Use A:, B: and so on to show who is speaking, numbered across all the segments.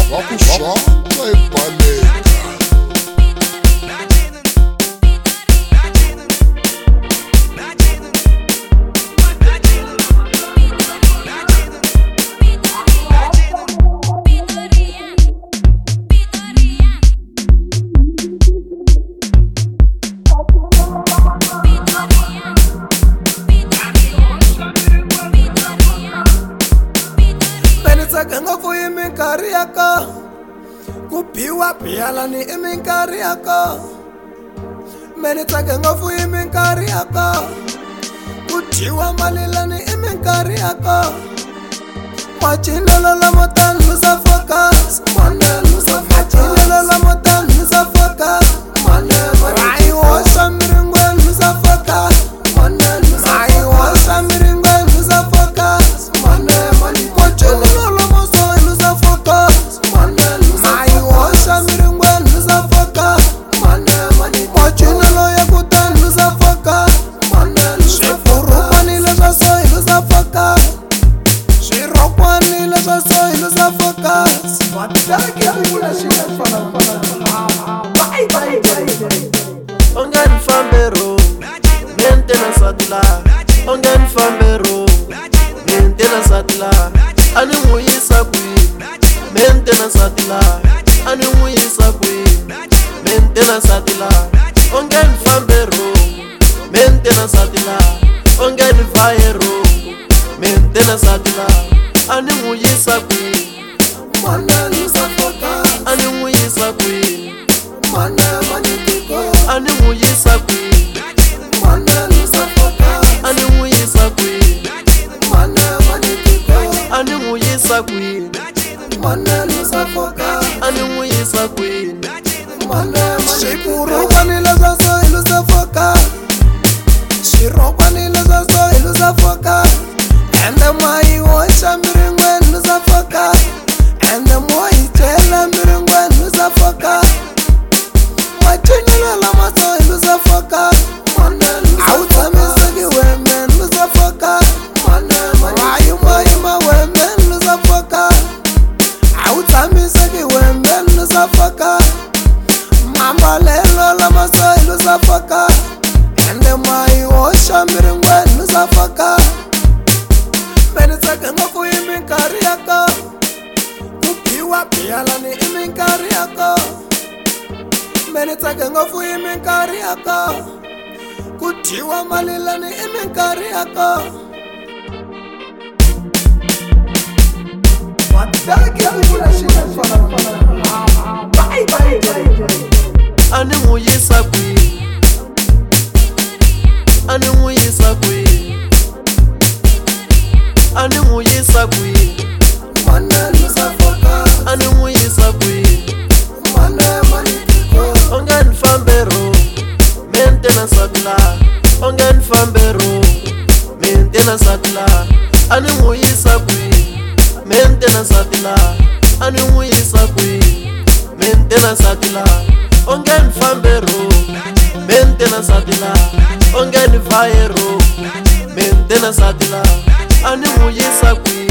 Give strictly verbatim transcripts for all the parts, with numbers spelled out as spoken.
A: Wakushanza ibaleka.
B: Ngopfu hi minkarhi ya ko ku biwa biyalani i minkarhi ya ko me ni tsaka ngopfu hi minkarhi ya ko ku dyiwa malilani i minkarhi ya ko macinelo lamo tani lusa focus macinelo lamo tani lusa focus rayi hoxa miringweni lusa focus rayi hoxa miringweni lusa focus macinelo
C: Ongen fambero, niente na satla. Ongen fambero, niente na satla. Ani muyisa kui, mente na satla. Ani muyisa kui, mente na satla. Ongen fambero, mente na satla. Ongen vaero, mente na satla. Ani muyisa kui, ani muyisa kui, ani muyisa kui, ani muyisa kui, ani muyisa kui, ani muyisa kui.
B: Shirokwanile swa so ilusa foka, shirokwanile swa so ilusa foka, ende mai hoxa miringweni lusa foka, ende moi chela miringweni lusa foka, macinelo lama so ilusa foka, awu tshamiseki wemeni lusa foka, rayi mayima wemeni lusa foka, awu tshamiseki wemeni lusa foka, mambalelo lama so ilusa foka, ende mai hoxa miringweni lusa foka. Meni tsaka ngopfu hi minkarhi ya ko ku biwa biyalani i minkarhi ya ko meni tsaka ngopfu hi minkarhi ya ko ku dyiwa malilani i minkarhi ya ko
C: Ani muyisa kui, ani muyisa kui, ani muyisa kui, ani muyisa kui. Ongen fambero, mente na satla. Ongen fambero, mente na satla. Ani muyisa kui, mente na satla. Ani muyisa kui, mente na satla. Ongen fambero, mente na satla. Ongen vaero, mente na satla. Ani muyisa kui.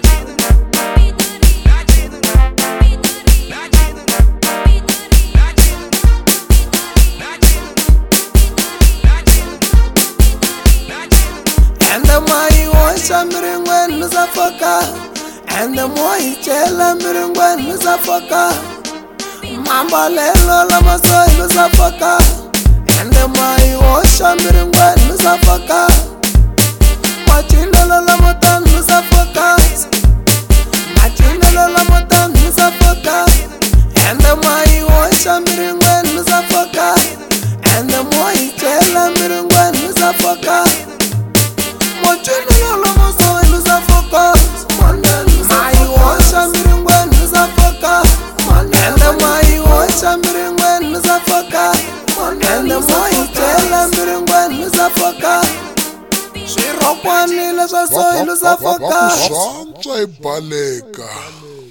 B: ende mai hoxa miringweni lusa foka, ende moi chela miringweni lusa foka, mambalelo lama so ilusa foka, ende mai hoxa miringweni lusa foka, macinelo lamo tani lusa foka, macinelo lamo tani lusa foka, ende mai hoxa miringweni lusa foka, ende moi chela miringweni lusa foka, macinelo lamo so ilusa foka, mai hoxa miringweni lusa foka, ende mai hoxa miringweni lusa foka, ende moi chela miringweni lusa foka. Shirokwanile swa so ilusa foka.
A: Wakushanza ibaleka.